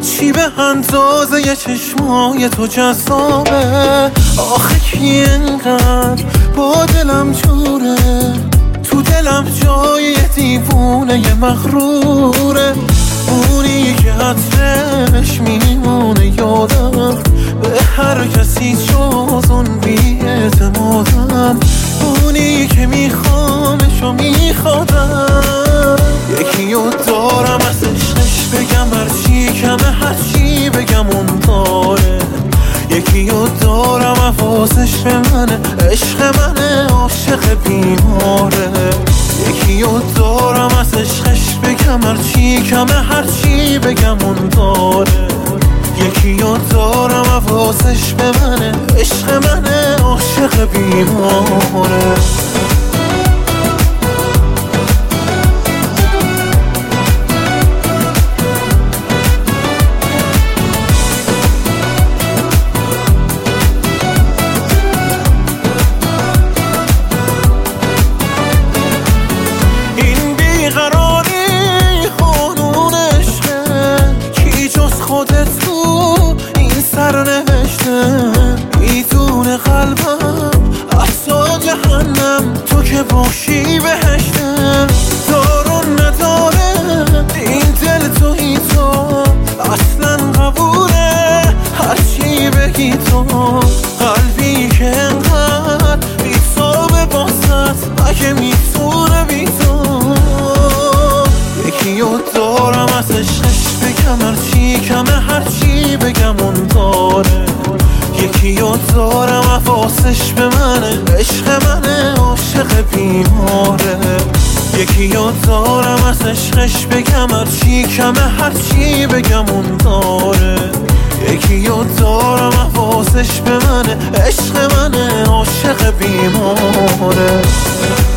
چی به اندازه یه چشمای تو جذابه؟ آخه کی انقدر با دلم جوره؟ تو دلم جای یه دیوونه یه مغروره، اونی که عطرش میمونه یادم، به هر کسی جز اون بی‌اعتمادم، اونی که میخوامش و میخوادم. یکی رو دارم از عشقش بگم هرچی کمه، هرچی بگم اون داره. یکی رو دارم حواسش به منه، عشق منه، عاشق بیماره. یکی رو دارم از عشقش بگم هرچی کمه، هرچی بگم اون داره. یکی رو دارم حواسش به منه، عشق منه، عاشق بیماره. میدونه قلبم اصلا جهنم، تو که باشی بهشتم. دارون نداره این دل توی تو، اصلا قبوله هرچی بگی تو. قلبی که انقدر بی‌تابه باست، اگه میتونه بی تو. یکی رو دارم از عشقش بگم هرچی کمه، هرچی بگم اون داره. یکی رو دارم حواسش به منه، عشق منه، عاشق بیماره. یکی رو دارم از عشقش بگم هرچی کمه، هرچی بگم اون داره. یکی رو دارم حواسش به منه، عشق منه، عاشق بیماره.